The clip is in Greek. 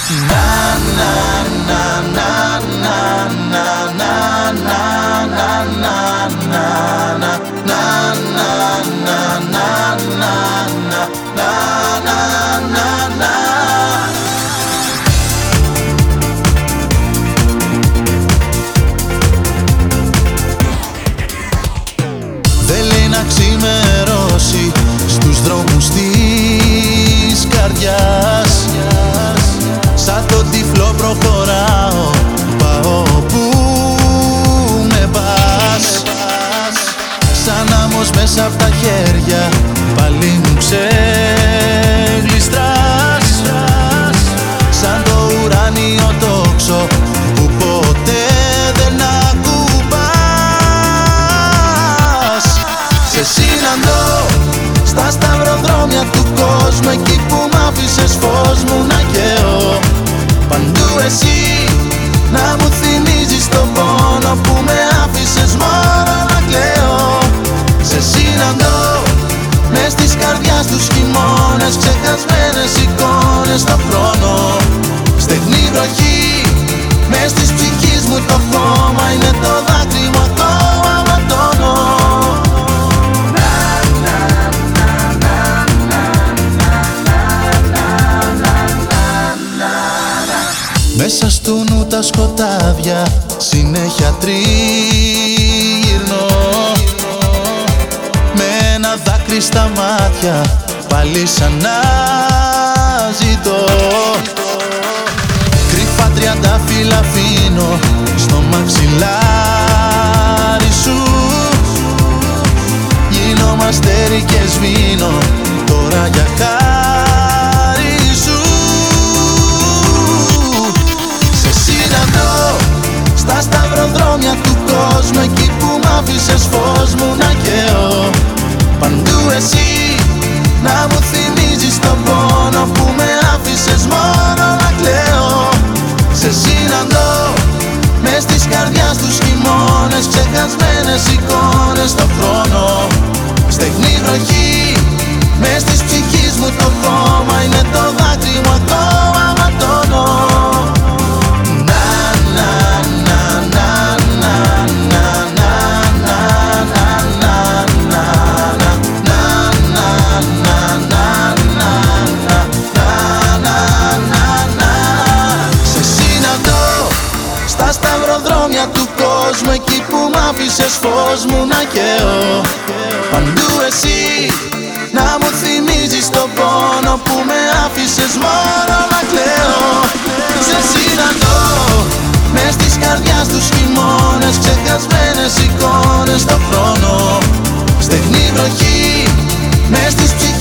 Δεν λέει να ξημερώσει στους δρόμους της καρδιάς. Σαν το τυφλό προχωράω, πάω που με πας. Σαν άμμος μέσα απ' τα χέρια, πάλι μου ξεγλιστράς. Σαν το ουράνιο τόξο που ποτέ δεν ακουμπάς. Σε συναντώ στα σταυροδρόμια του κόσμου, εκεί που μ' άφησες φως μου να καίω. Παντού εσύ να μου θυμίζεις τον πόνο που με άφησες μόνο να κλαίω. Σε συναντώ μες της καρδιάς τους χειμώνες, ξεχασμένες εικόνες στο χρόνο. Στεγνή βροχή μες της ψυχής μου, το χώμα είναι το δάκρυ μου ακόμα ματώνω. Μέσα στου νου τα σκοτάδια συνέχεια τριγυρνώ. Με ένα δάκρυ στα μάτια πάλι σαν να ζητώ. Κρυφά τριαντάφυλλα αφήνω στο μαξιλάρι σου. Γίνομαι αστέρι και σβήνω τώρα για χάρη σου. Σε συναντώ στα σταυροδρόμια του κόσμου, εκεί που μ' άφησες φως μου να καίω. Παντού εσύ να μου θυμίζεις τον πόνο που με άφησες μόνο να κλαίω. Σε συναντώ μες της καρδιάς τους χειμώνες, ξεχασμένες εικόνες στο χρόνο. Στεγνή βροχή μες της ψυχής μου, το χώμα είναι το δάκρυ μου ακόμα ματώνω. Στα σταυροδρόμια του κόσμου, εκεί που μ' άφησες φως μου να καίω. Παντού εσύ να μου θυμίζεις τον πόνο που με άφησες μόνο να κλαίω. Σε συναντώ μες της καρδιάς τους χειμώνες, ξεχασμένες εικόνες στο χρόνο. Στεγνή βροχή μες της ψυχής